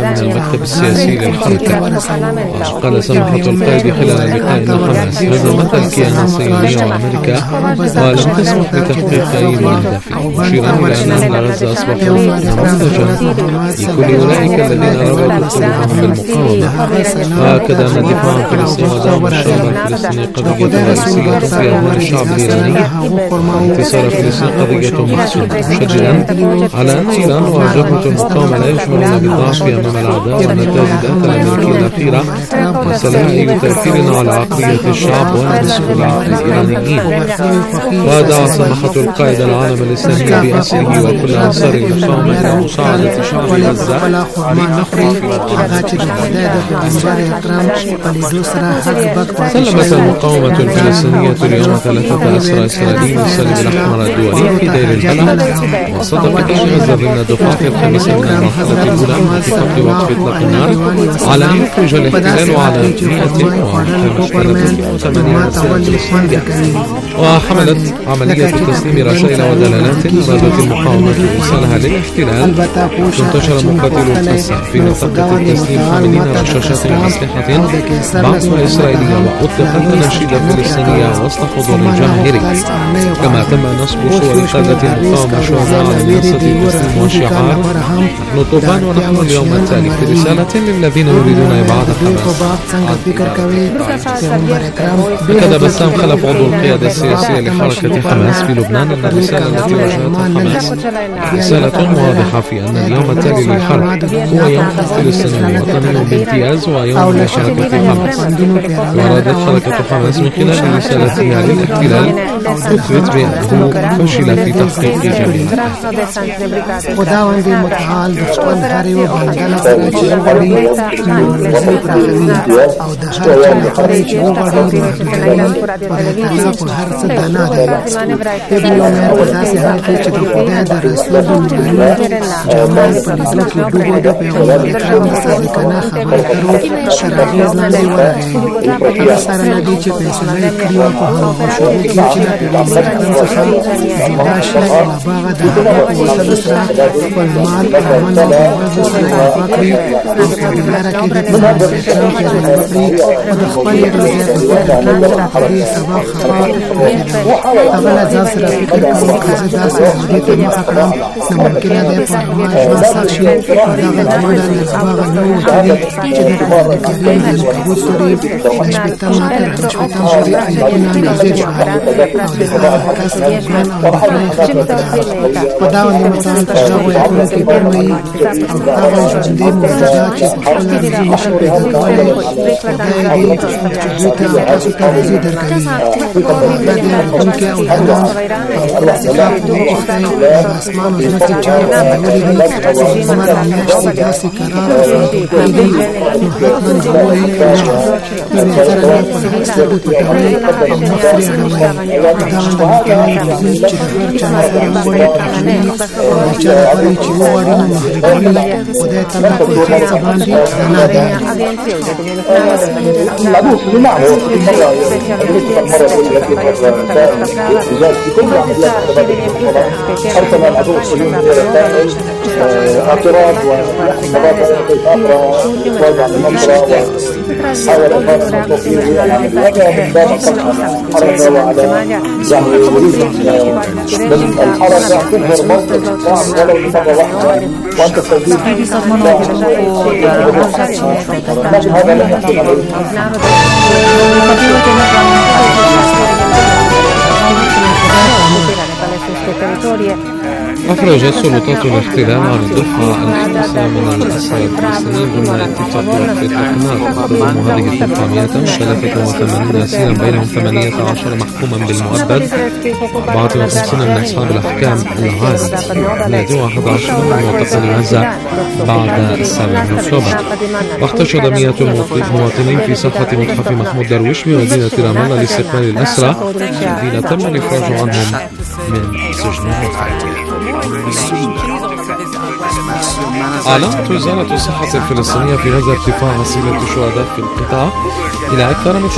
من المكتب السياسي للحركة. قال سماحة القائد خلال لقاء حماس: هذا مثل الكيان الصهيوني وأمريكا ولم تسمح بتحقيق أي من أهدافه، مشيرا إلى أن أهل غزة أصبحوا نموذجا لكل أولئك الذين رغبوا قلوبهم بالمقاومة. وأكد أن الدفاع عن فلسطين ودعم الشعب الفلسطيني قضية رئيسية في أمر الشعب الإيراني، وانتصار فلسطين قضية محسومة، مشددا على أن إيران وجبهة المقاومة لا يشعرون بالضعف أمام الأعداء، وأن التهديدات الأمريكية الأخيرة لها أي تأثير على عقلية الشعب والمسؤولين الإيرانيين. ودعا سماحة القائد العالم الإسلامي بأسره وكل أنصار المقاومة إلى مساعدة شعب غزة. سلمت المقاومة الفلسطينية اليوم 3 أسرى إسرائيليين للصليب الأحمر الدولي في دير البلد. وصدقت غزة ضمن الدفعة الخامسة من المرحلة الأولى من اتفاق وقف إطلاق النار على أن يخرج الاحتلال على 188 أسرى فلسطينيين. وحملت عملية تسليم رسائل ودلالات أرادت المقاومة إرسالها للاحتلال. انتشر مقاتلو غزة في منطقة التسليم حاملين رشاشات أسلحة بعضها إسرائيلية، وأطلقت أناشيد فلسطينية وسط حضور جماهيري. كما تم نصب صور قادة المقاومة شهداء على منصة التسليم والشعار: نحن طوبان ونحن اليوم التالي، في رسالة للذين يريدون إبعاد حماس. أكد بسام خلف عضو القيادة السياسية لحركة حماس في لبنان أن الرسالة التي وجهتها حماس رسالة واضحة في أن اليوم التالي للحرب هو يوم فلسطيني وطني بامتياز ويوم لحركة حماس. وأرادت حركة حماس من خلال رسالتها للاحتلال تثبت بأنه فشل في تحقيق جميع أخرجت سلطات الاحتلال عن الدفعة الخامسة من الأسرى الفلسطينيين ضمن اتفاق وقف إطلاق النار. تضم هذه الدفعة 183 أسيرا بينهم 18 محكوما بالمؤبد، 54 من أصحاب الأحكام العادي، 111 معتقل غزة بعد 7 أكتوبر. واحتشد مئات المواطنين في ساحة متحف محمود درويش بمدينة رام الله لاستقبال الأسرى الذين تم الإفراج عنهم من سجن الرفاعي. أعلنت وزارة الصحة الفلسطينية في غزة ارتفاع حصيلة الشهداء في القطاع إلى أكثر من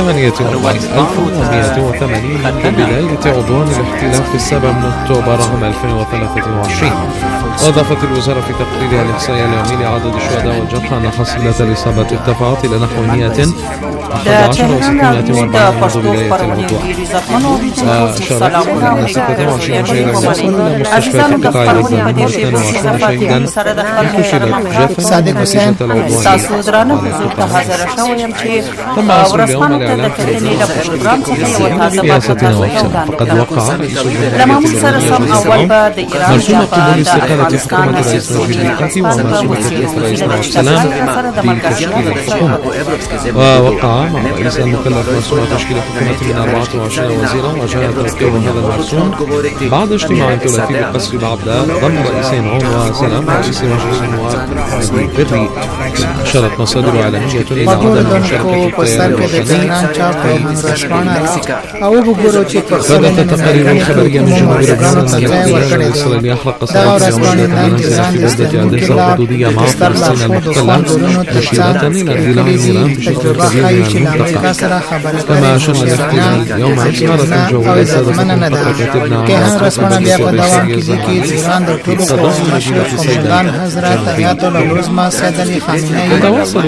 48,180 منذ بداية عدوان الاحتلال في 7 أكتوبر عام 2023. وأضافت الوزارة في تقريرها الإحصائي اليومي لعدد الشهداء والجرحى أن حصيلة الإصابات ارتفعت إلى نحو 111 و640 منذ بداية الوضوح. وأشارت أن 26 شهيدا وصلوا إلى مستشفيات القطاع بدل منه 22 شهيدا انفصلت جثث نتيجة العدوان. تم عصر اليوم الإعلان عن سياستنا وفسا، فقد وقع رئيس الجمهورية مرسوم قبول استقالة حكومة الرئيس نجيب ميقاتي ومرسوم تكليف الرئيس نواف سلام بتشكيل الحكومة. ووقع مع رئيس المكلف مرسوم تشكيل حكومة من 24 وزيرا، وجاء ترتيب هذا المرسوم بعد اجتماع ثلاثي بقصر بعبدة ضم رئيسين عون وسلام رئيس مجلس النواب بري. أشارت مصادر إعلامية إلى عدم مشاركة التيار الوطني. بدأت التقارير الخبرية من جمهور لبنان أن الاحتلال الإسرائيلي أحرق صواريخ يومية منازل في بلدة أديسا الحدودية مع فلسطين المحتلة، مشيرة إلى اندلاع النيران بشكل كبير من المنطقة. كما أشار الاحتلال اليوم إشارة الجو إلى سادة فترة كاتبنا عن أسرة الإسرائيلية الزاهرة في قضاء مدينة سيدان يتواصل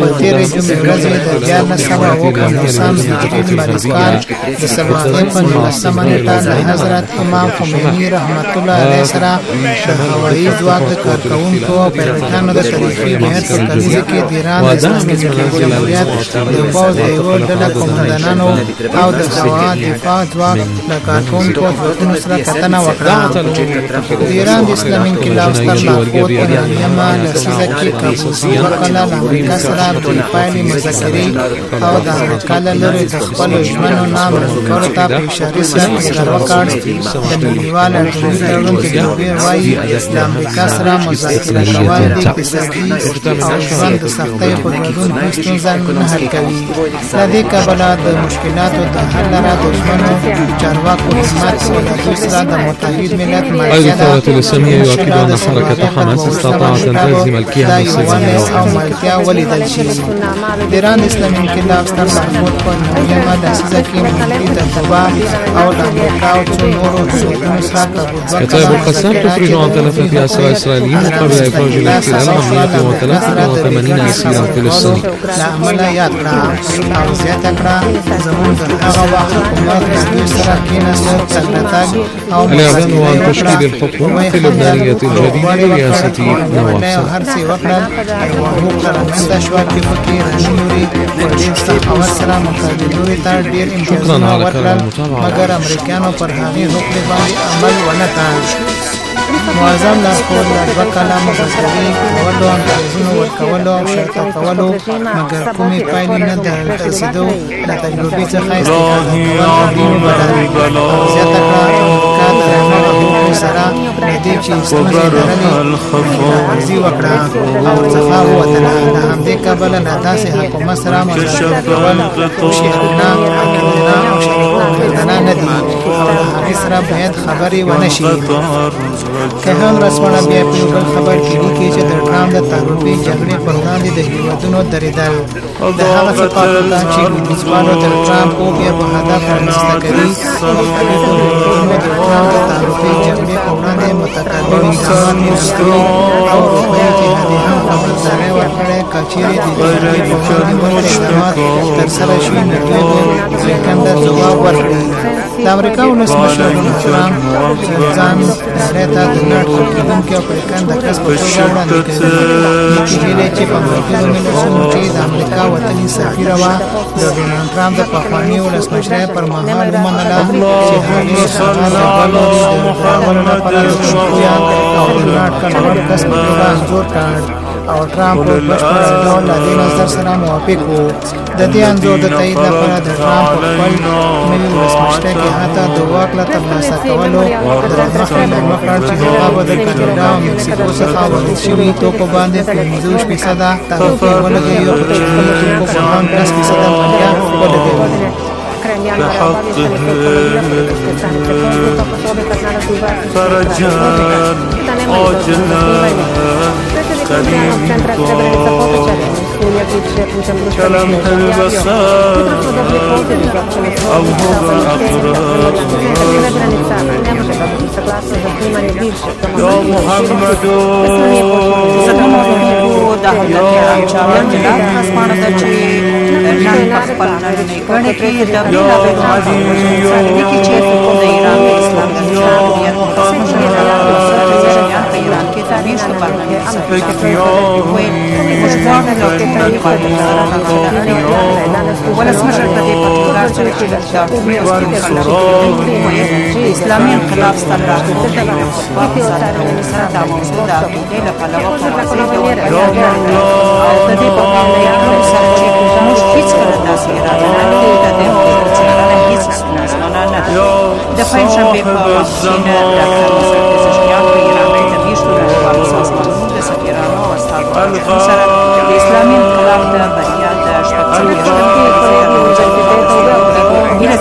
حضرت امام خمینی رحمت الله علیه سره د هوایي ځواک د کارکوونکو او پیروانو د تاریخي مهر په کلیزه کې د ایران د اسلامي جمهوریت د پوځ د یوه ډله قومندانانو او د هوا دفاع ځواک د کارکوونکو ځواکونو سره کتنه وکړه. د ایران د اسلامي انقلاب ستر لارښود په نیمه لسیزه کې کابوسي وکړه له امریکا سره د پایلې مذاکرې او د امریکا له لورې د خپلو ژمنو نه منکرو ته په اشارې سره اقرار وکړ. د نړیوال اټومي تړون کې جوړې وایي د امریکا سره مذاکره کول د اقتصادي او ژوند د سختیو په ګډون هیڅ ستونزه نه حل کوي. له دې کبله د مشکلاتو د حل لپاره د ژمنو چارواکو همت او د دوی سره د متحد ملت ملګرتیا الدولة الإسلامية يؤكد أن حركة حماس استطاعت أن تهزم الكيان الصهيوني او ملتیا ولیدل شي. د ایران اسلامي انقلاب ستر لارښود په نیمه لسیزه کې ملي تجربه او د امریکا او څو نورو هیوادونو سره كتائب القسام تفرج عن 3 أسرى إسرائيليين قبل إفراج الاحتلال عن 183 أسيرا فلسطيني. لعمله یاد کړه او زیاته کړه زموږ د هغه وخت حکومت د دوی سره کېناست تګ او الإعلان عن تشكيل الحكومة اللبنانية الجديدة برئاسة نواف سلام. هر څه وکړل او حقوق رامنځته شوه چې پکې رانیوري په ډېر سخاوت سره مقابلوري ته ډېر امتیازونه ورکړل، مګر امریکایانو پر هغې حقوقو باندې عمل ونه کړ. معظم لارښود له 2 کاله مذاکرې کولو، امتیازونو ورکولو او شرطه کولو، مګر کومې پایلې نه د رسېدو له تجربې څخه استفاده کول اړین وبلل او زیاته کړه امریکا د نړۍ حقوقو سره له دې چې ستونزې لرلې خبرې وکړه او ورڅخه ووتله. له همدې کبله له داسې حکومت سره مذاکره کول شیخانه عقیدانه او شریکانه نه دي او له هغې سره باید خبرې ونه شي. که هم رسمونه بیا په یو بل خبر کې لیکي چې د ټرامپ د تعرفې جګړې پر وړاندې د هیوادونو درېدل د هغه څه پاکستان چې لویدیځوالو د ټرامپ او بیا په هدف رامنځته کوي. مختلفو هیوادونو د ټرامپ د تعرفې جګړې پر وړاندې متقابل اقدامات وکړي او اروپایي اتحادیې هم خبرداری ورکړې که چیرې د جګړې پر وړاندې بل اقدامات ترسره شي نو دوی به زېږنده ځواب ورکړي. د امریکا ولسمشر ډونالډ ټرامپ ځان نړۍ ته د نړۍ کېدونکي او پرېکنده کس په توګه وړاندې کوي. نتیجې لري چې په متحدو ملتونو کې د امریکا وطني سفیره وه د ډونالډ ټرامپ د پخواني ولسمشرۍ پر مهال ومنله چې هغې هغه د بلو د راغلو لپاره د شوقیا او د نړۍ کلوړ کس په توګه انځور کړ او ټرامپ په بشپړ ډول له دې نظر سره موافق و. د دې انځور د تایید لپاره د ټرامپ په خپل نوي ولسمشرۍ کې حتی د واک له ترلاسه کولو د مخکې اعلان وکړ چې هغه به د کاناډا او مکسیکو څخه وارد شوي توکو باندې 50% تعرفې ولګوي او په شمالي توکو په هم 10% مالیه ولګوي. فرجان عاجلا قريب كلام البصر أو هو أقرب يا محمد ولا سمجر بدي بطلقات إسلامي انقلاب استمرار سرطة موجودة في ليلة فلوة مش هیچ کار دست ایران ده پنجشنبه په مخکینه ډاکټر نصر پزشکیان په ایران کې د میاشتو راهیسې سازمانونو د سفیرانو او استازو سره د اسلامي انقلاب د بریا د هیله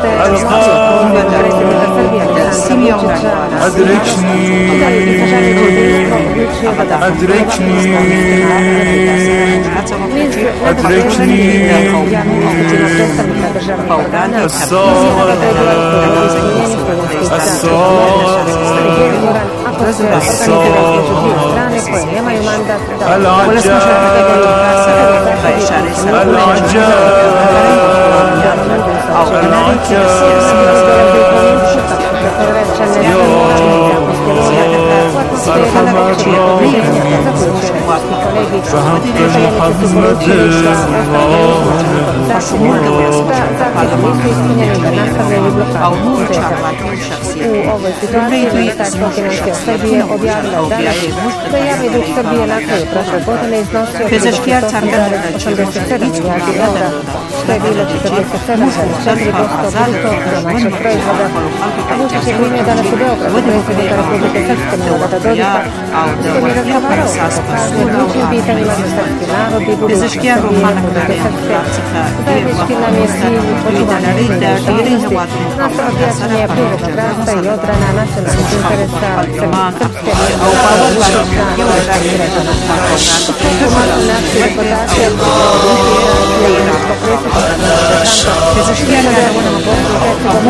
Pezeškijar څرګنده ده چې هیڅ پزشکیان روښانه کړي د انقلاب څخه ډېر وخت وروسته د نړۍ د ډېرو هېوادونو په پرتله سره پارلمان او باور لرونکي ولاړې پزشکیان یادونه او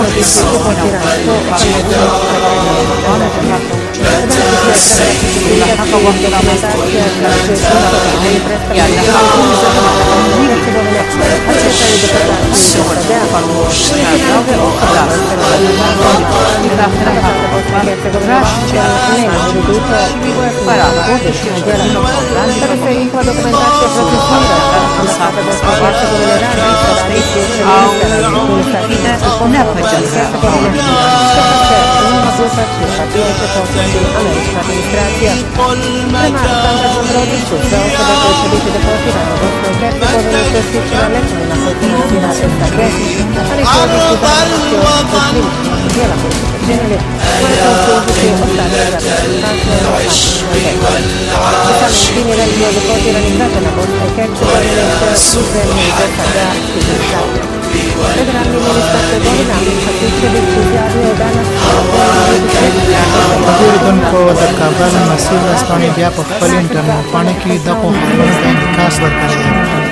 اوریدونکو د کابل مسیح ورځپاڼې بیا په خپل انټرنیټ پاڼه کې دغو خبرونو ته انعکاس ورکړی.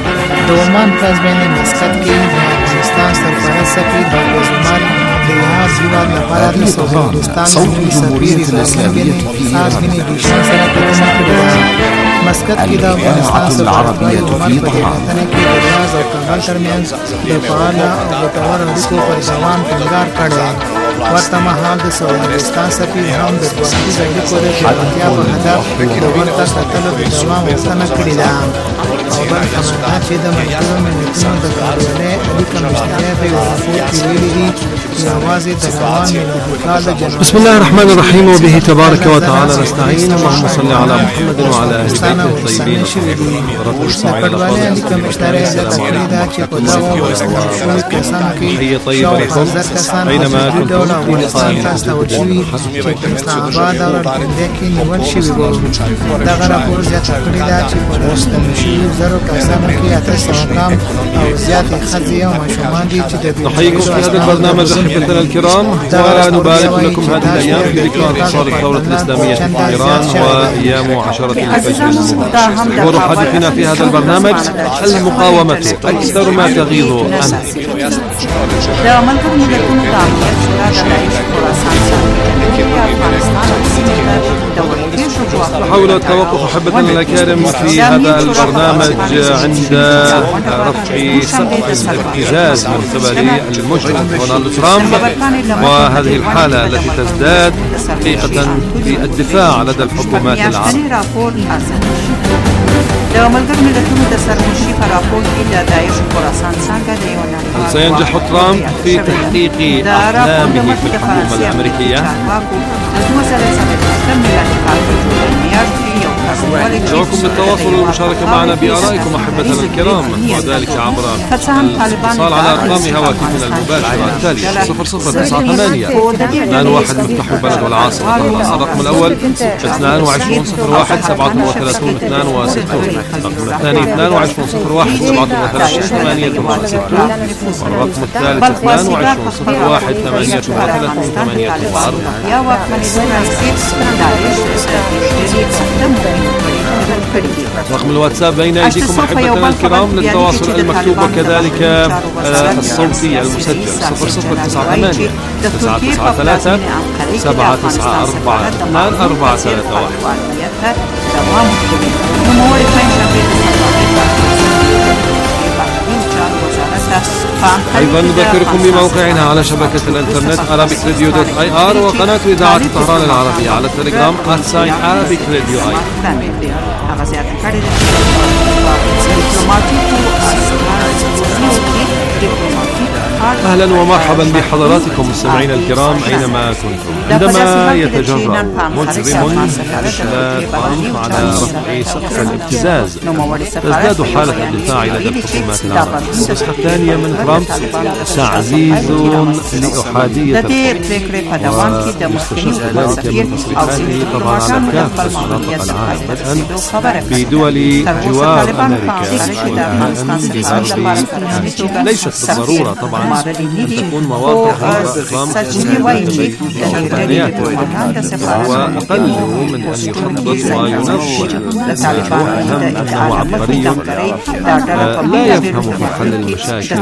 د عمان پلازمینې مسقط کې د افغانستان سرپرست سفیر ډاکټر عمر د لحاظ هیواد لپاره د سعودستان ملي سفیر ابراهیم بن اسحاق بن بیشان سره کتنه کړې ده. مسقط کې د افغانستان سرپرست عمر په دې کتنه کې د ریاض او کابل ترمنځ د فعاله او ګټور اړیکو پر دوام ټینګار کړی. ورته مهال د سعودستان سفیر هم د دوامدیزو اړیکو د پیاوړتیا په هدف د ورته کتلو د دوام غوښتنه کړې ده. او بل خبر دا چې د ملګرو ملتونو د کاروانۍ اړیکه مشترک په یو راپور کې ویلي دي چې یوازې د روان میلادي کال د جنوري. بسم الله الرحمن الرحيم وبه تبارك وتعالى نستعين. اللهم صل على محمد وعلى اهل بيته الطيبين الطاهرين. حي طيب لكم اينما كنتم ټول افغانستان ته استول شوي چې په اسلام آباد او راډیو کې نیول شوي وو. دغه راپور زیاته کړې ده چې په راستنو شویو 1000 کسانو کې 800 کم او زیاتې ښځې او ماشومان دي چې د نحييكم في هذا البرنامج أحبتنا الكرام ونبارك لكم هذه الأيام في ذكرى انتصار الثورة الإسلامية في إيران وأيام عشرة الفجر المبارك. يقول حديثنا في هذا البرنامج المقاومة أكثر ما تغيظ عنها. نحاول التوقف أحبتنا الأكارم في هذا البرنامج عند رفع سقف الابتزاز من قبل المجرم دونالد ترامب، وهذه الحالة التي تزداد حقيقة في الدفاع لدى الحكومات العربية. هل سينجح ترامب في تحقيق أحلامه في الحكومة الأمريكية؟ ندعوكم للتواصل والمشاركة معنا بآرائكم أحبتنا الكرام، وذلك عبر الاتصال على أرقام هواتفنا المباشرة التالية 0098 81 مفتاح البلد والعاصمة طهران. الرقم الأول 22 01 37 62 الرقم الثاني 22 01 37 68 والرقم الثالث 22 01 38 رقم الواتساب بين أيديكم أحبتنا الكرام للتواصل المكتوب وكذلك الصوتي المسجل 0098 993 794 أيضا نذكركم بموقعنا على شبكة الإنترنت arabicradio.ir وقناة إذاعة طهران العربية على التليجرام @arabicradio. أهلا ومرحبا بحضراتكم مستمعينا الكرام أينما كنتم. عندما يتجرأ مجرم مثل ترامب على رفع سقف الابتزاز تزداد حالة الدفاع لدى الحكومات العربية. النسخة الثانية من ترامب تعزيز لأحادية ويستشف ذلك من تصريحاته طبعا على كافة مناطق العالم بدءا بدول جوار أمريكا وانتهاء بغرب. ليست بالضرورة طبعا أن تكون مواقع ترامب وأقل من أن يخطط وينظر. أنه عبقري لا يفهم في حل المشاكل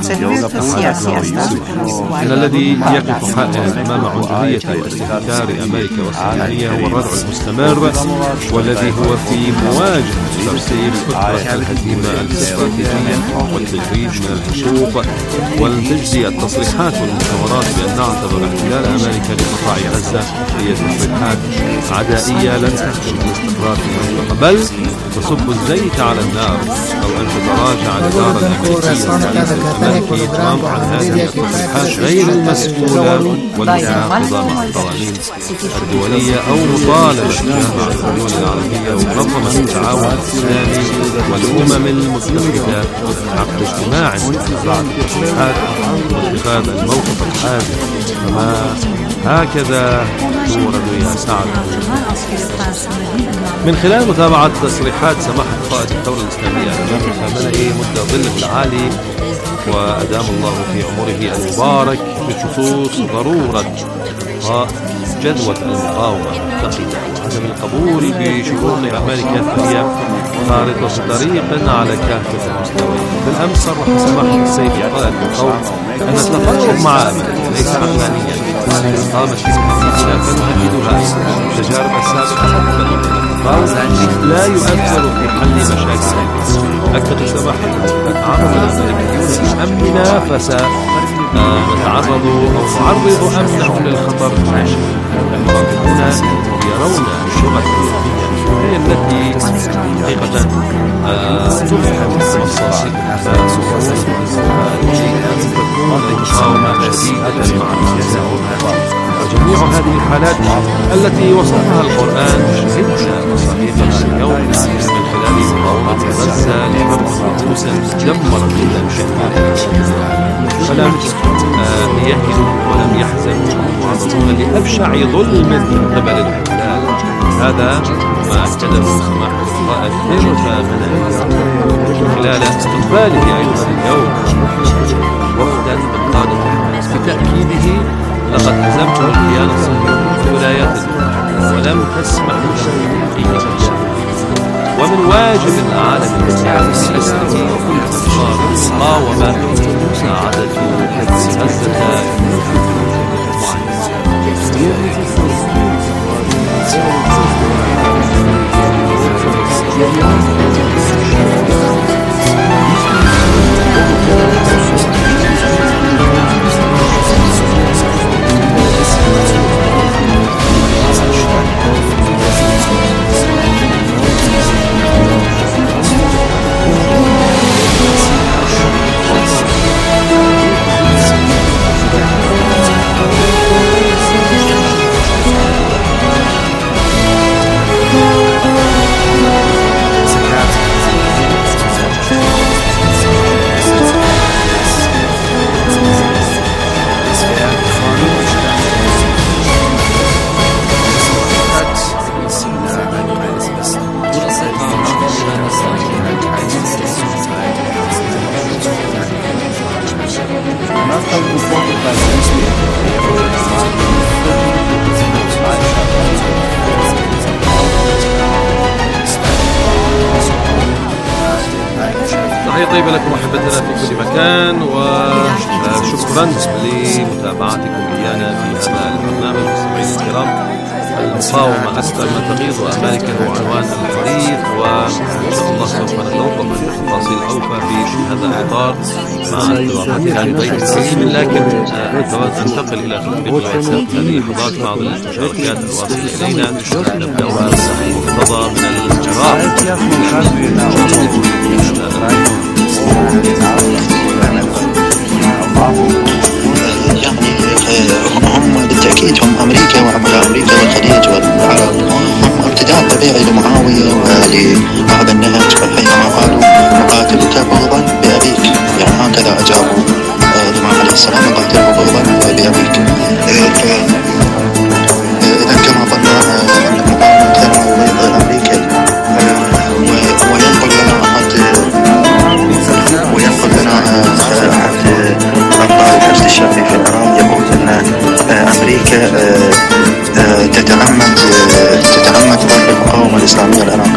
إن الذي يقف أمام عنصرية واستهتار أمريكا والصهيونية هو الردع المستمر والذي هو في مواجهة ترسيل خطة الهزيمة الاستراتيجية والتجريد من الحقوق والتجزئة. التصريحات والمؤتمرات بأن نعتبر احتلال أمريكا لقطاع غزة هي تصريحات عدائية لن تخدم الاستقرار في المنطقة بل تصب الزيت على النار، أو أن تتراجع الإدارة الأمريكية ترامب عن هذه التصريحات غير المسؤولة والمتناقضة مع القوانين الدولية أو مطالبة الجامعة الدول العربية ومنظمة التعاون الإسلامي والأمم المتحدة عقد اجتماع لإذاعة التصريحات واتخاذ الموقف الحازم. فما هكذا تورد يا سعد. من خلال متابعة تصريحات سماحة قائد الثورة الإسلامية الإمام الخامنئي مدة ظل العالي وأدام الله في عمره المبارك بخصوص ضرورة جدوى المقاومة المتحدة وعدم القبول بشروط أمريكا فهي خارطة طريق على كافة المستويات. بالأمس صرح سماحة السيد قائد القوم أن التفاوض مع أمريكا ليس عقلانيا إقامة استراتيجية تنهددها التجارب السابقة لا يؤثر في حل مشاكل. أكد سماحة تعرض الأمريكيون لأمننا فسنعرض أمنهم للخطر الناشئ. المراقبون يرون اللغة الأوروبية هي التي حقيقة تبحث مصاصي تكون المقاومة شديدة مع وجميع هذه الحالات التي وصفها القرآن شهدنا مصاحبها اليوم من خلال لمقاومة غزة لحرب نفوسا دمرت بلاد شمال فلم يهنوا ولم يحزنوا معرضون لأبشع ظلم من قبل الاحتلال. هذا ما أكده سماحة القائد خلال استقباله أيضا اليوم وفدا من قادة حماس بتأكيده لقد هزمتم الكيان الصهيوني في الولايات المتحدة ولم تسمحوا له بأي تجاوز، ومن واجب العالم الإسلامي وإنتصار المقاومة مساعدة غزة. طيبة لكم أحبتنا في كل مكان، وشكرا لمتابعتكم إيانا في هذا البرنامج. مستمعينا الكرام، المقاومة أكثر ما تغيظ أمريكا هو عنوان الحديث، وإن شاء الله سوف نتوقف عن تفاصيل أوفى في هذا الإطار مع انضماماتنا لضيف الكريم. لكن ننتقل إلى تطبيق الواتساب هذه اللحظات مع ظل المشاركات الواصلة إلينا. نبدأ بمقتضى من الجراء هم بالتأكيد هم أمريكا وعملاء أمريكا والخليج والعرب هم ابتداء طبيعي لمعاوية ولأهل النهج، حينما قالوا نقاتلك بغضا بأبيك، يعني هكذا أجابوا الإمام عليه السلام، نقاتله بغضا بأبيك. إذا كما قلنا المقاومة ترى أمريكا وينقل لنا أحد أخبار الحشد الشعبي في العراق، يقول أن أمريكا تتعمد ضرب المقاومة الإسلامية العراقية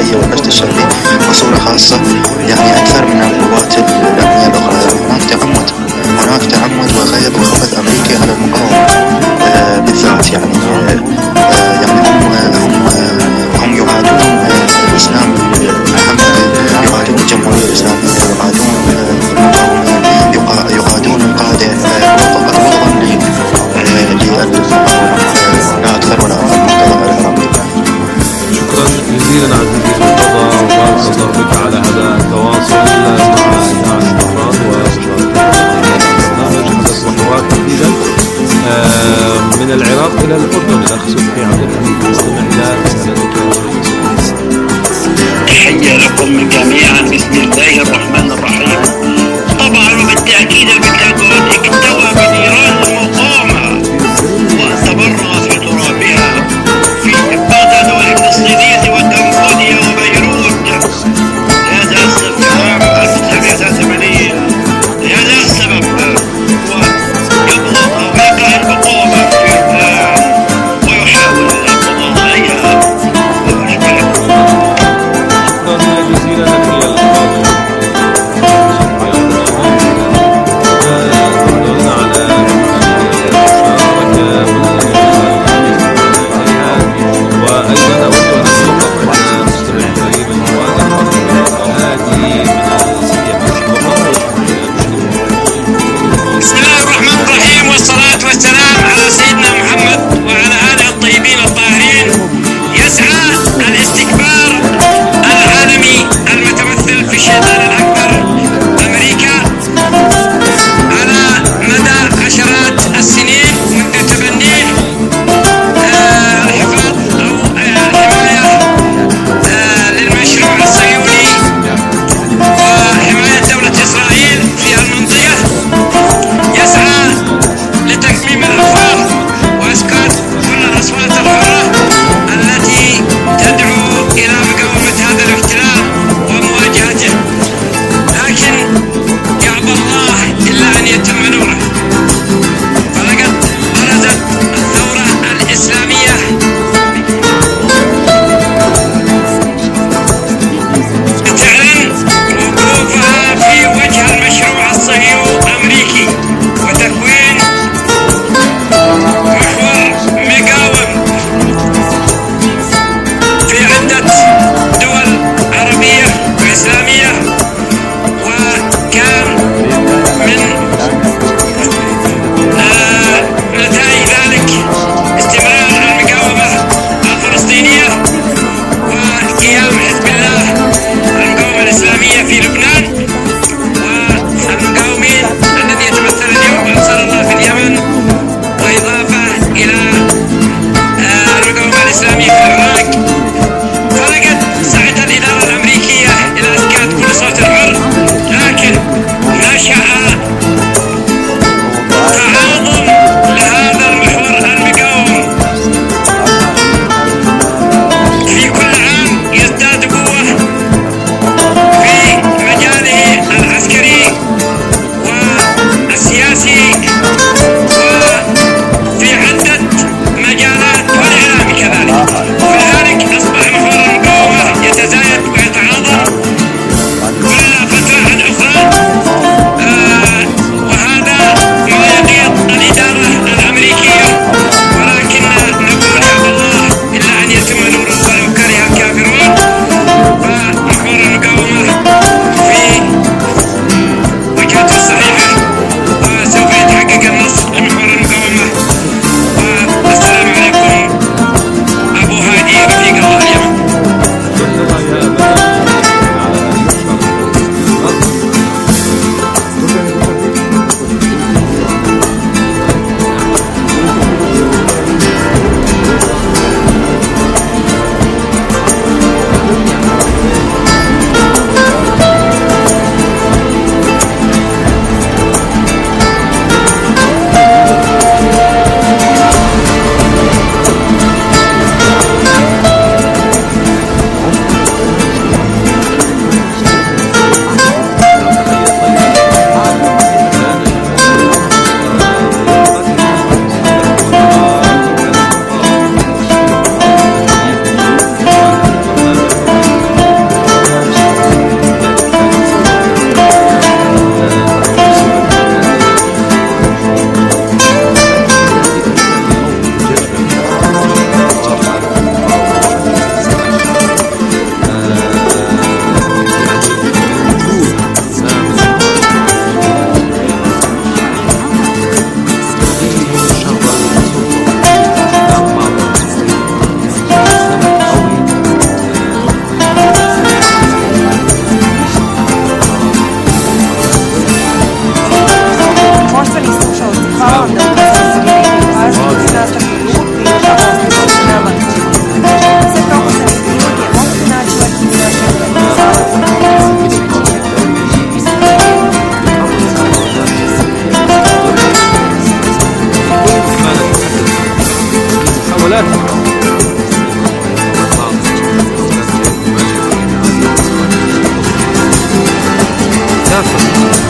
كافة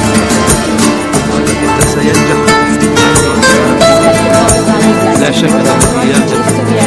سينجح. لا شك أن الذي يجب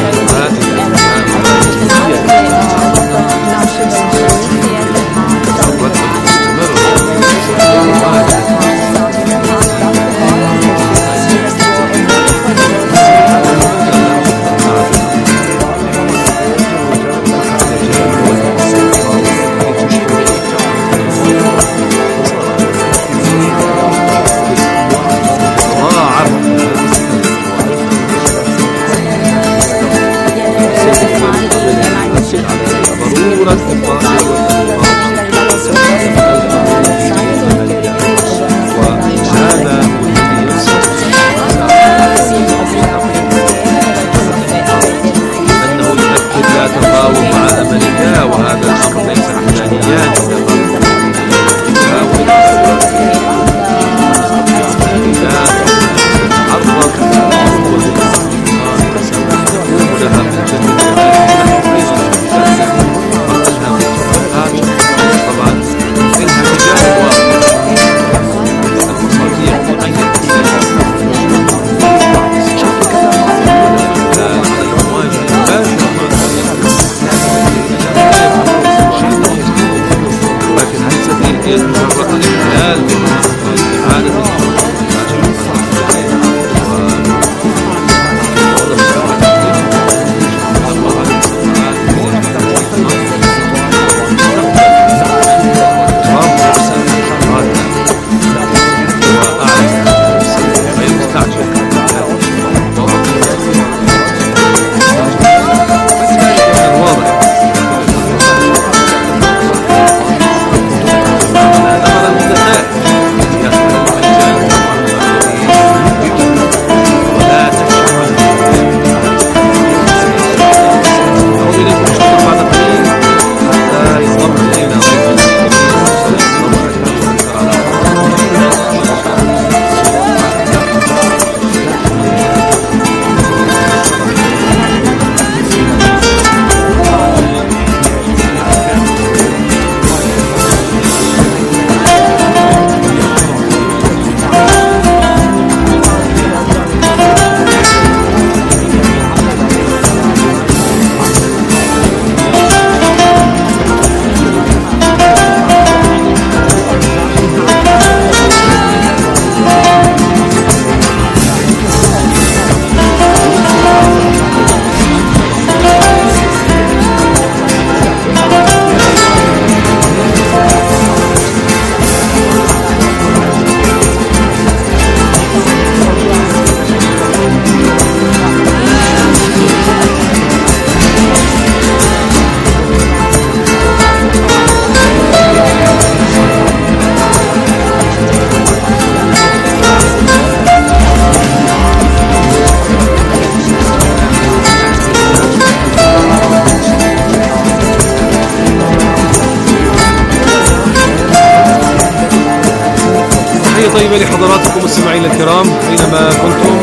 طيبة لحضراتكم مستمعينا الكرام أينما كنتم،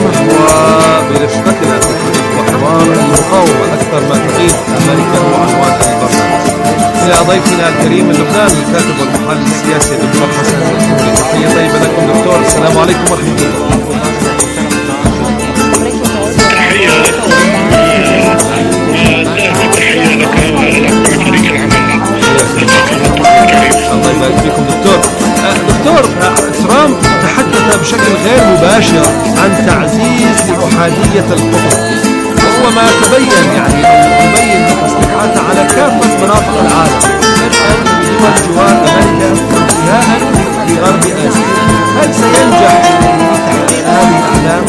وبرفقتنا وحوار المقاومة أكثر ما تغيب أمريكا هو عنوان البرنامج. إلى ضيفنا الكريم من لبنان الكاتب والمحلل السياسي الدكتور حسن الكوري. تحية طيبة لكم دكتور، السلام عليكم ورحمة الله. تحية لكم وتحية لك ولفريق العمل. الله يبارك فيكم دكتور. دكتور، ترامب تحدث بشكل غير مباشر عن تعزيز لأحادية القطب، وهو ما تبين يبين تصريحاته على كافة مناطق العالم، بدءا بدول جوار أمريكا وانتهاء بغرب آسيا. هل سينجح في تحقيق هذه الأحلام؟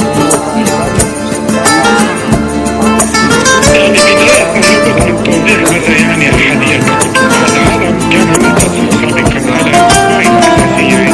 بداية أريد أن توضيح ماذا يعني أحادية القطب. العالم كان منقسم سابقا على نوعين أساسيين،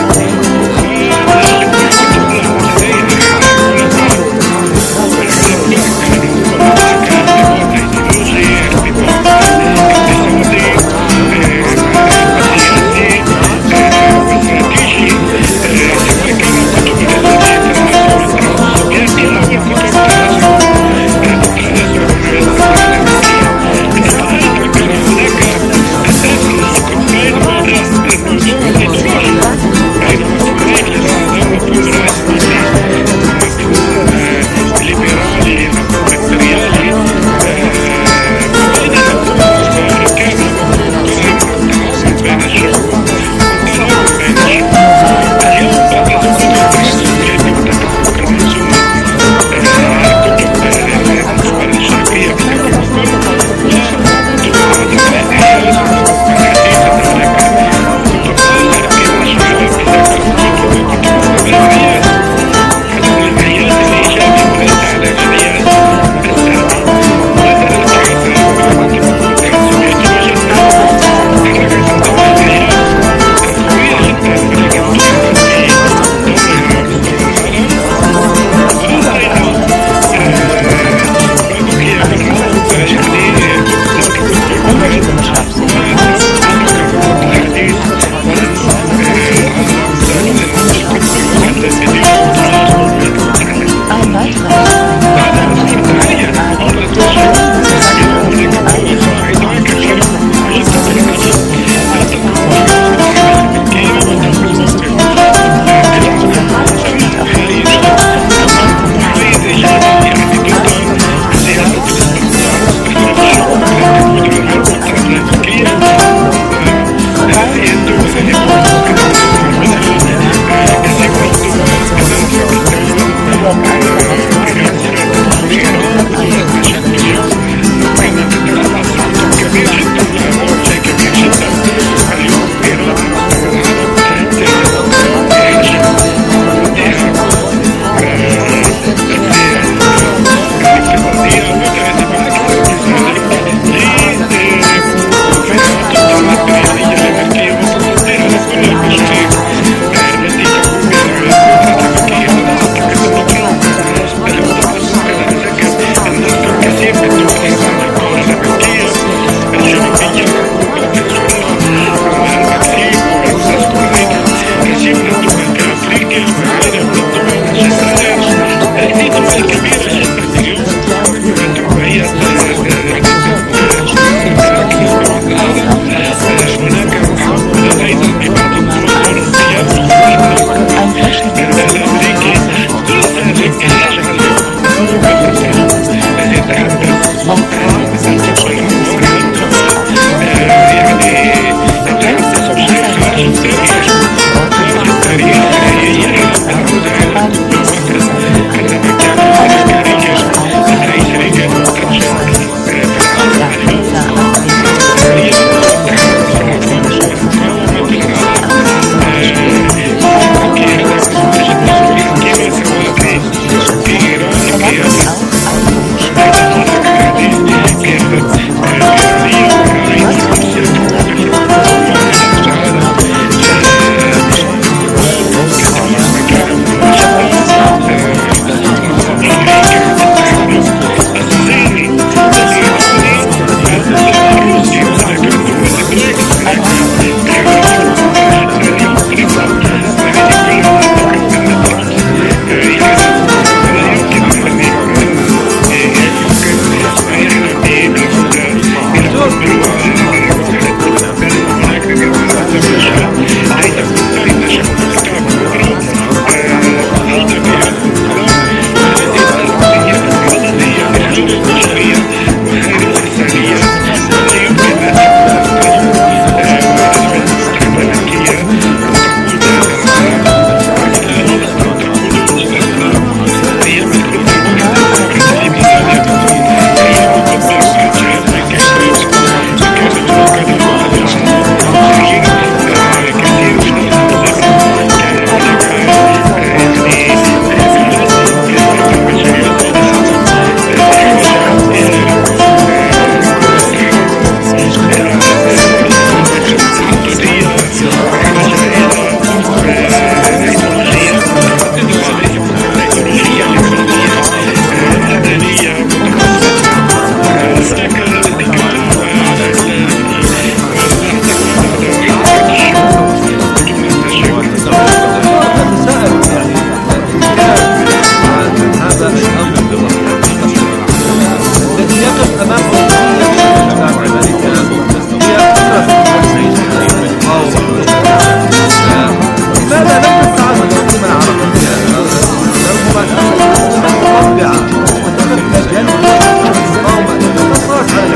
لماذا لم تستعد التنظيم العربي ترغبات مطبعة وتتجنب المقاومة الاقتصاد على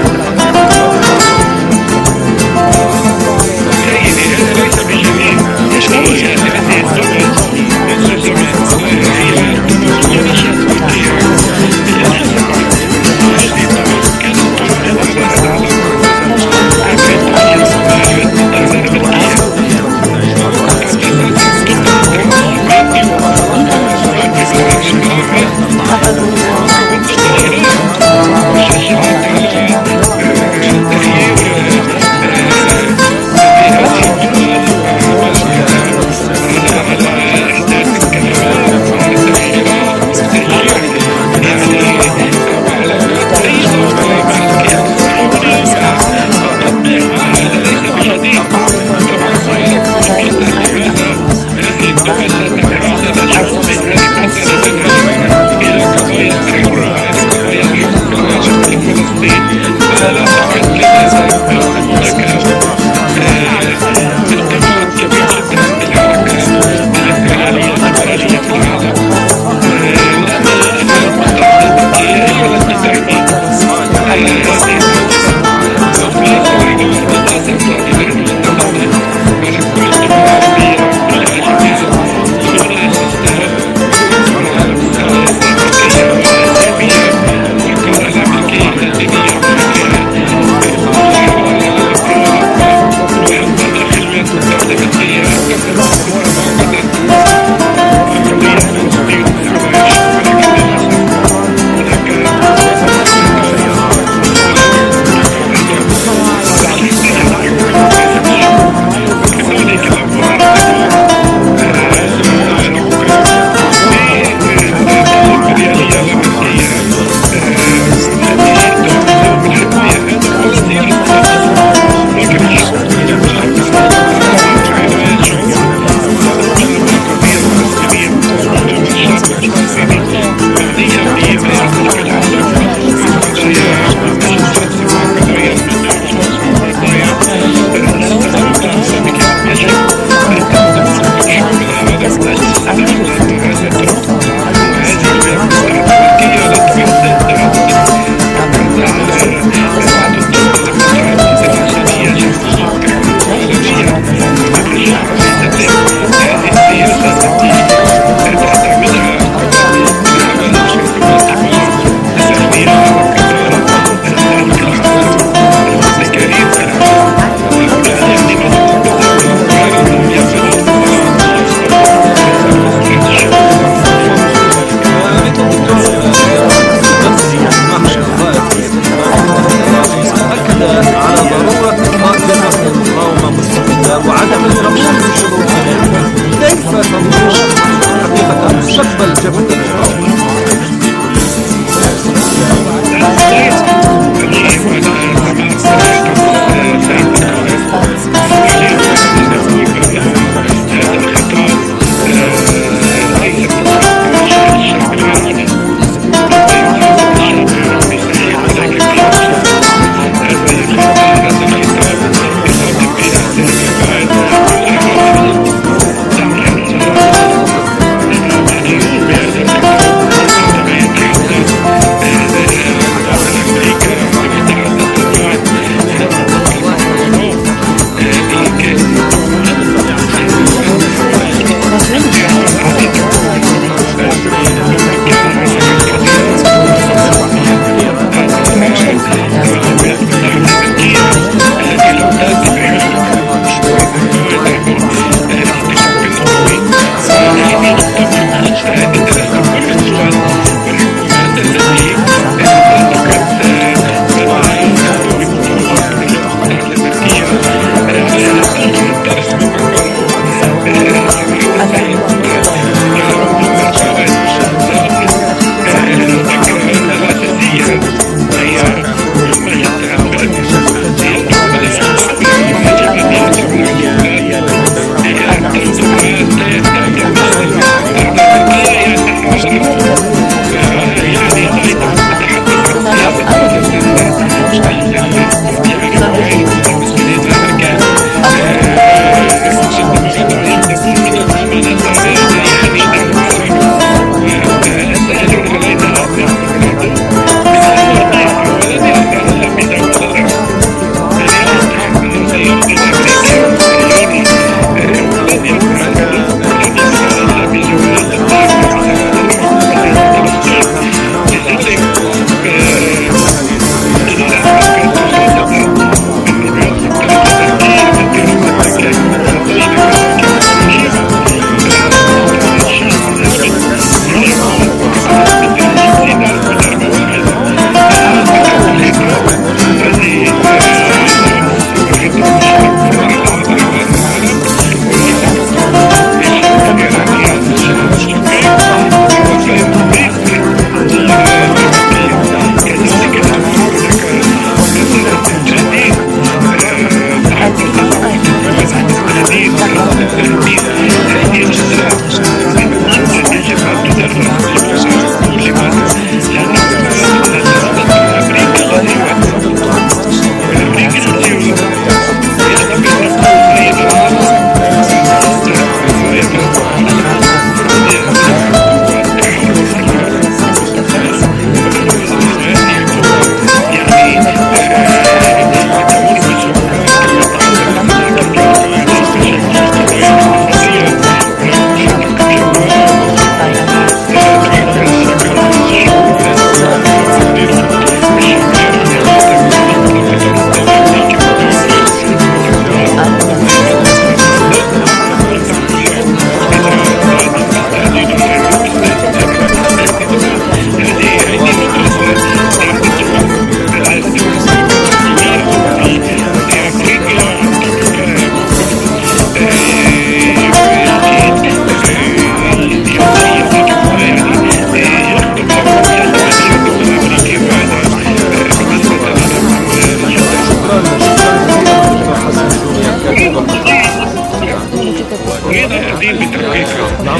نعم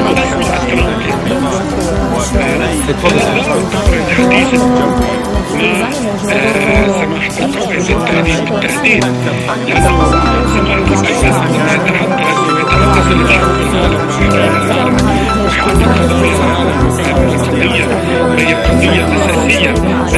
تفضل. الحديث سماحة القائد الثاني بالتحديد لأنه سمعت أيضا يتحدث الشعب وهي قضية أساسية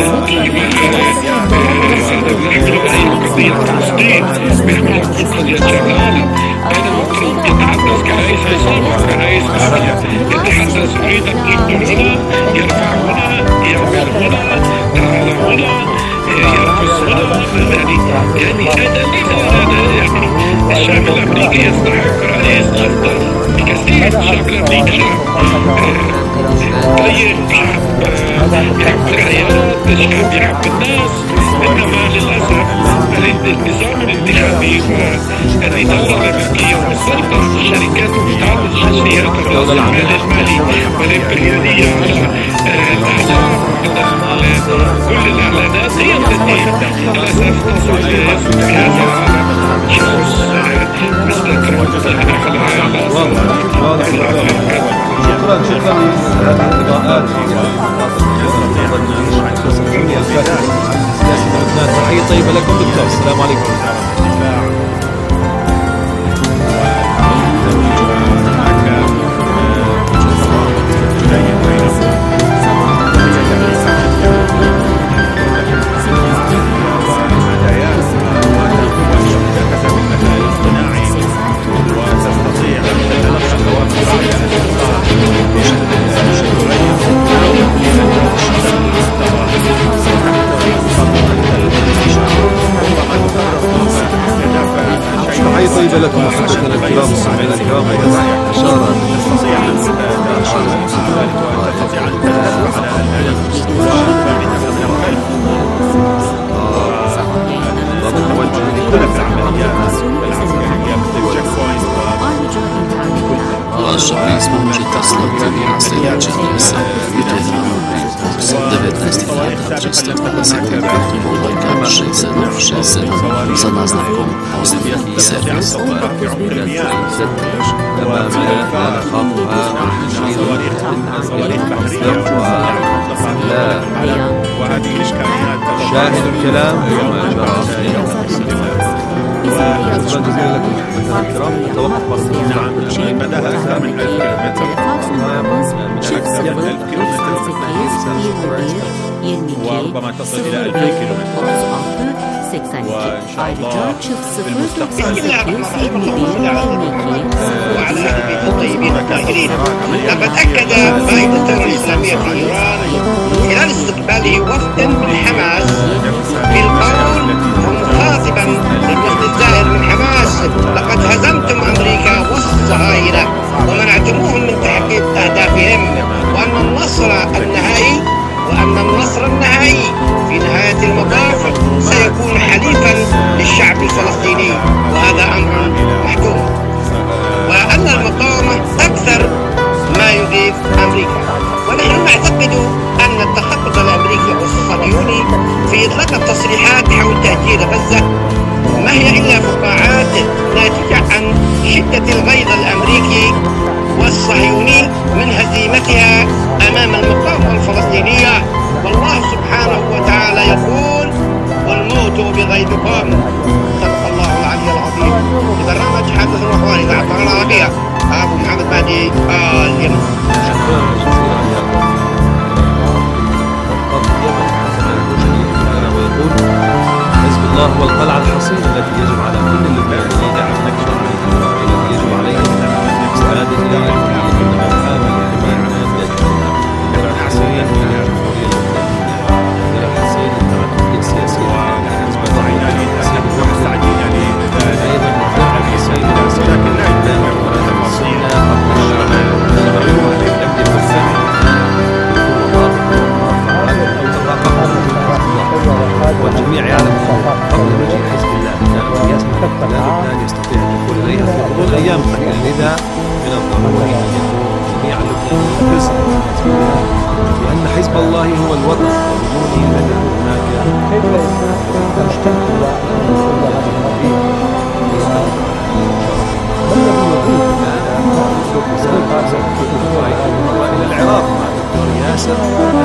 قضية فلسطين بيعمل قضية شعب العالم. كان المفروض يتحدث كرئيس عصابة كرئيس مافيا، يتحدث يريد الضد هنا، يرفع هنا، يعمل هنا، تعالى هنا، يرفض هنا. يعني هذا ليس يعني الشعب الأمريكي يستحق رئيس أفضل بكثير. الشعب الأمريكي شعب طيب، شعب يحب الحياة، شعب يحب الناس. إنما للأسف النظام الانتخابي والإدارة الأمريكية والسلطة الشركات ومتعدد الشخصيات والرأس المال المالي والإمبريالية على الأعلام كل الإعلانات هي التي للأسف تصل في هذا العالم شخص مثل ترامب على شكرا لهذه اللقاءات تحية طيبة لكم دكتور. السلام عليكم. طيبة لكم أحبتنا الكرام والمستمعين الكرام. إشارة الشخص موجود أصلا في عصير جنس za naznakom osnovnih servis. شاهد الكلام وما جرى شكرا جزيلا لكم أحبتنا الكرام. نتوقف مرة بدأ أكثر من 1000 كيلومتر وربما تصل إلى 2000 كيلومتر وإن شاء الله في المستقبل وعلى أهل الطيبين الطاهرين. لقد أكد قائد الثورة الإسلامية في إيران خلال استقباله وفد من حماس بالقول ومخاطبا للوفد الزائر من حماس: لقد هزمتم أمريكا والصهاينة ومنعتموهم من تحقيق أهدافهم، وأن النصر النهائي في نهاية المطاف سيكون حليفا للشعب الفلسطيني، وهذا أمر محتوم، وأن المقاومة أكثر ما يضيف أمريكا. ونحن نعتقد أن التخطط الأمريكي والصهيوني في إطلاق التصريحات حول تهجير غزة ما هي إلا فقاعات ناتجة عن شدة الغيظ الأمريكي والصهيوني من هزيمتها أمام المقاومة الفلسطينية. والله سبحانه وتعالى يقول: والموت بغيظكم. صدق الله العلي العظيم. لبرنامج حدث الأخبار إذاعة القناة العربية، أبو محمد مهدي اليمن. حزب الله هو القلعة الحصينة التي يجب على كل اللبنانيين أن نكشف عنها، التي يجب عليهم استعادة والجميع يعلم قبل مجيء حزب الله كان قياس لا لبنان يستطيع الدخول إليها في غضون أيام قليلة. لذا من الضروري أن يكون جميع اللبنانيين جزءا من حزب الله، لأن حزب الله هو الوطن، وبدونه لن يكون هناك إلى العراق مع الدكتور ياسر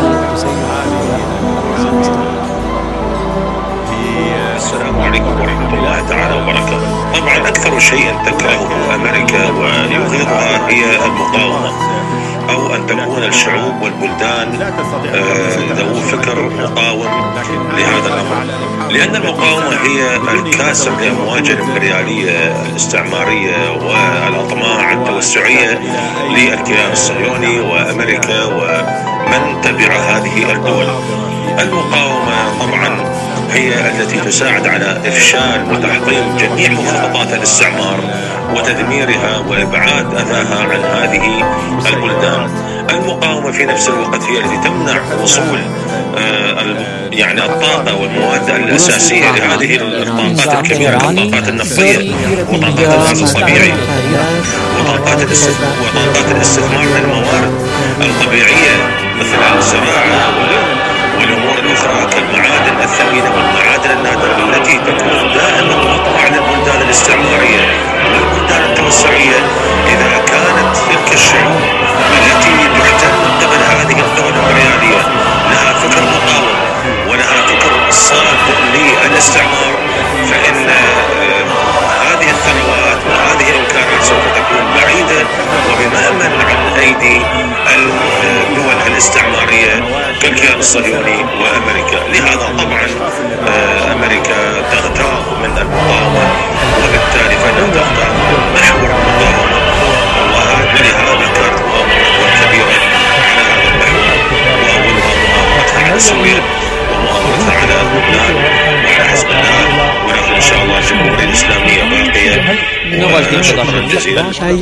السلام عليكم ورحمة الله تعالى وبركاته. طبعا أكثر شيء تكرهه أمريكا ويغيظها هي المقاومة، أو أن تكون الشعوب والبلدان ذو فكر مقاوم لهذا الأمر، لأن المقاومة هي الكاسر لأمواج الإمبريالية الاستعمارية والأطماع التوسعية للكيان الصهيوني وأمريكا ومن تبع هذه الدول. المقاومة طبعا هي التي تساعد على إفشال وتحطيم جميع مخططات الاستعمار وتدميرها وإبعاد أذاها عن هذه البلدان. المقاومة في نفس الوقت هي التي تمنع وصول يعني الطاقة والمواد الأساسية لهذه الطاقات الكبيرة كالطاقات النفطية وطاقات الغاز الطبيعي وطاقات الاستثمار للموارد الطبيعية مثل الزراعة والأمور الأخرى كالمعادن الثمينة والمعادن النادرة التي تكون دائما مطمع للبلدان الاستعمارية والبلدان التوسعية. إذا كانت تلك الشعوب التي تحتل من قبل هذه الدول الإمبريالية لها فكر مقاوم ولها فكر صاد للاستعمار، فإن هذه الثروات وهذه الإمكانات سوف تكون بعيدة وبمأمن عن أيدي الدول الاستعمارية كالكيان الصهيوني وأمريكا. لهذا طبعا أمريكا تغتاظ من المقاومة، وبالتالي فإنها تختار محور المقاومة، ولهذا كانت مؤامرة كبيرة على هذا المحور، وأولها مؤامرتها على سوريا ومؤامرتها على لبنان وعلى حزب الله، ونحن إن شاء الله الجمهورية الإسلامية باقية. شكرا جزيلا.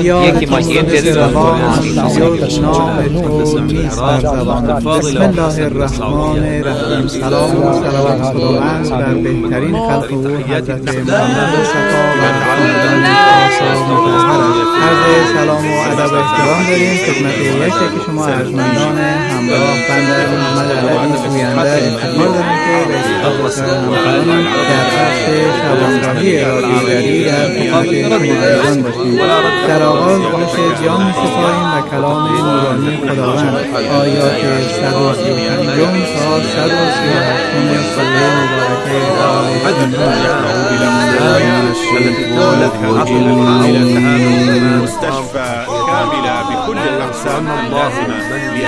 بسم الله الرحمن الرحیم. سلام و صلوات خداوند بر بهترین خلق او حضرت محمد مصطفی و عرض سلام و ادب و احترام داریم خدمت یکی شما ارجمندان همراه بنده محمد علی گوینده افتخار داریم که به اشتراک همکارانم در بخش شبانگاهی رادیوگری در خدمت شما ایران باشیم. در آغاز گوش جان می‌سپاریم و کلام نورانی خداوند، آیات 135 تا 138 سوره مبارکه آل عمران. مستشفى كاملة بكل الأقسام اللازمة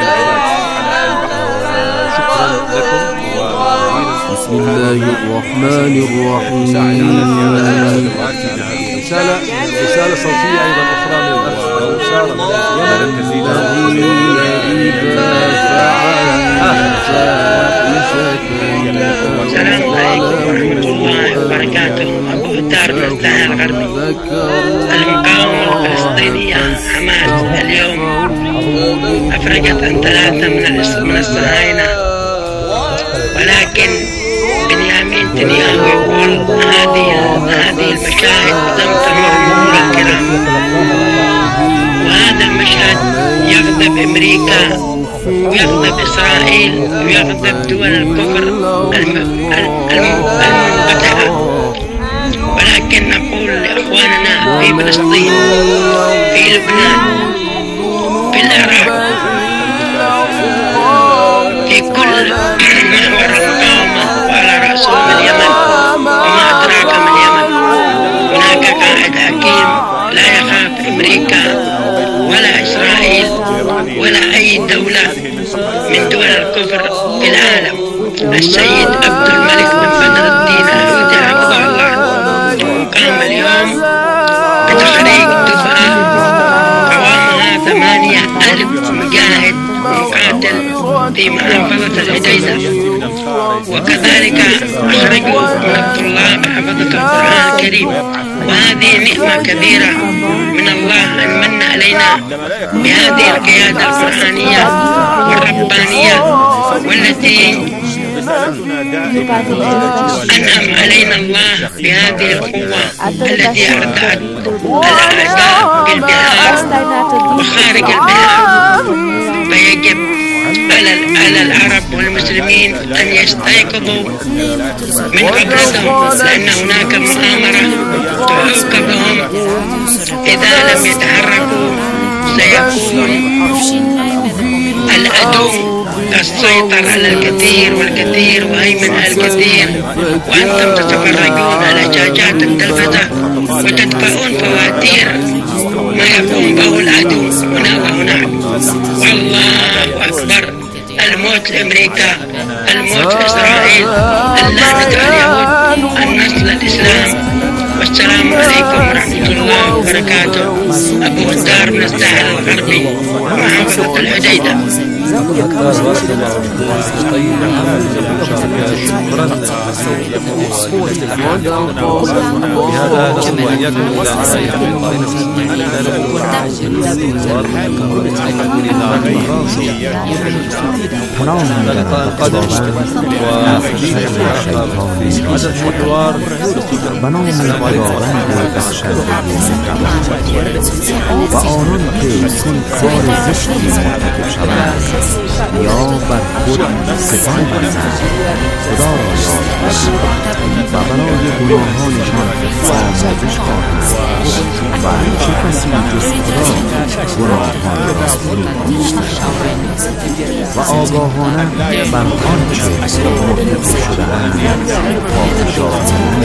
شكرا لكم. بسم الله الرحمن الرحيم. رسالة صوتية أيضا أخرى من الأخ أسامة من السلام عليكم ورحمة الله وبركاته. أبو الدار من الساحل الغربي. المقاومة الفلسطينية حماس اليوم أفرجت عن 3 من الصهاينة، ولكن بنيامين نتنياهو يقول هذه المشاهد لم تمر مرور الكرام، وهذا المشهد يغضب أمريكا ويغضب إسرائيل ويغضب دول الكفر المنفتحة. ولكن نقول لإخواننا في فلسطين، في لبنان، في العراق، في كل محور المقاومة وعلى رأسهم اليمن وما أدراك ما اليمن، هناك قائد حكيم لا يخاف أمريكا ولا إسرائيل ولا أي دولة من دول الكفر في العالم، السيد عبد الملك بن بدر الدين الحوثي حفظه الله. قام اليوم بتخريج دفعة قوامها 8,000 مجاهد مقاتل في محافظة الحديدة، وكذلك أخرجوا من الطلاب حفظة القرآن الكريم. وهذه نعمة كبيرة من الله أن من علينا بهذه القيادة القرآنية والربانية، والتي أنعم علينا الله بهذه القوة التي أردعت الأعداء بالبحار وخارج البحار. فيجب على العرب والمسلمين أن يستيقظوا من غفلتهم، لأن هناك مؤامرة تعوقبهم إذا لم يتحركوا سيكون العدو السيطر على الكثير والكثير وهيمن على الكثير، وأنتم تتفرجون على شاشات التلفزة وتدفعون فواتير ما يقوم به العدو هنا وهناك. والله أكبر، الموت لأمريكا، الموت لإسرائيل، اللعنة على اليهود، النصر للإسلام. والسلام عليكم ورحمة الله وبركاته. أبو الدار من الساحل الغربي، محافظة الحديدة. بهذا نصل وإياكم إلى نهاية اللقاء القادم وعدد محور. السلام عليكم و آنان که چون کار زشتی مرتکب شوند یا بر خود ستم ورزند خدا را یاد کنند و برای گناهانشان آمرزش خواهند و چه کسی جز خدا گناهان را نمی‌بخشد و آگاهانه بر آنچه مرتکب شده‌اند پادشاه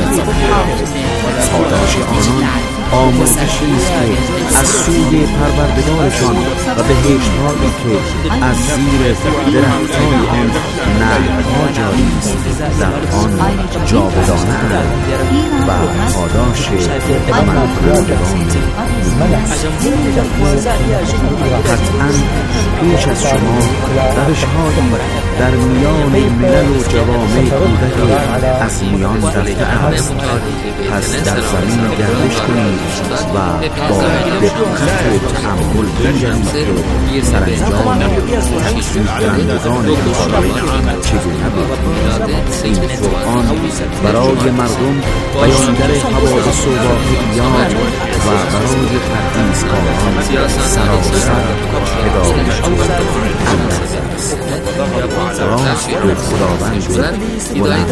پاداش آنان آمرزشی است که از سوی پروردگارشان و بهشت‌هایی که از زیر درخت‌های آن نهرها جاری است در آن جاودانه‌اند و پاداش منکردگان. قطعاً پیش از شما روش‌هایی در میان ملل و جوامع بوده از میان رفته است. پس در زمین گردش کنید و با دقت و تأمل بنگرید که سرانجام سودمندگان مشارک چگونه بود. این قرآن برای مردم بیانگر حوادث و واقعیات و برای پرهیزکاران سراسر هدایت و اندرز است. راست به خداوند بلند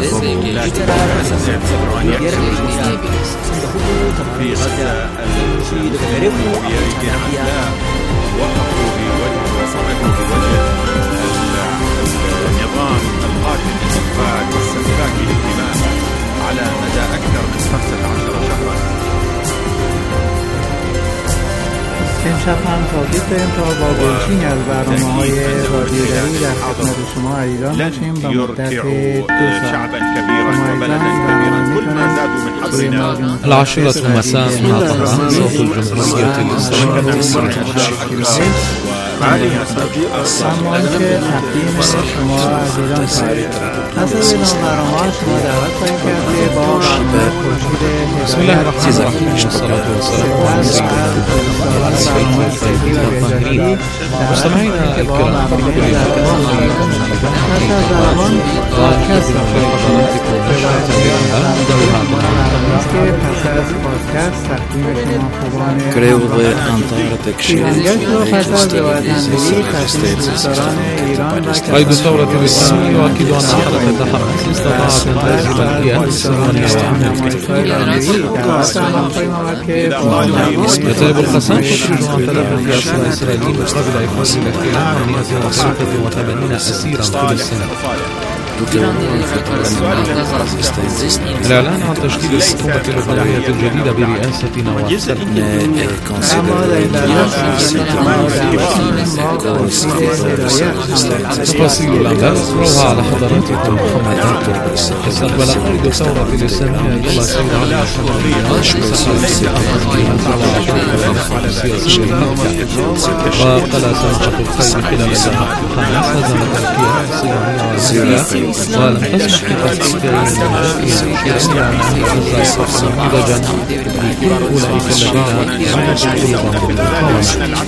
في غزة المسلمون بأيدي أعداء وقفوا بوجه وصمدوا بوجه النظام القاتل للأطفال والسفاك للدماء على مدى أكثر من 15 شهرا. امشب هم تاکید داریم تا با گلچین از برنامه‌های رادیویی در خدمت شما عزیزان باشیم با مدت 2 ساعت. العاشرة مساء من طهران صوت الجمهورية الإسلامية. سامان که تقدیم شما عزیزان فرید حسب برنامه شما دعوت کنید که با بسم الله الرحمن الرحيم والصلاة والسلام على سيدنا مستمعينا الكرام Creo de Antártica قيد الثورة الإسلامية يؤكد أن حركة حماس استطاعت أن تهزم الكيان الصهيوني يطالب القسام تشير أن تلف القياس الإسرائيلي قبل إخراج الاحتلال 185 أسيرا فلسطينيا. الإعلان عن تشكيل الحكومة الوطنية الجديدة برئاسة نواف تفاصيل الأنباء روها على حضراتكم محمد عبد. استقبل قائد الثورة الإسلامية أيتولله السيد علي وقال سنشق الخير خلال الزمن. حماس هزمت الكيان الصهيوني ولم تسمح بتسجيل نموذجا لكل أولئك الذين عملوا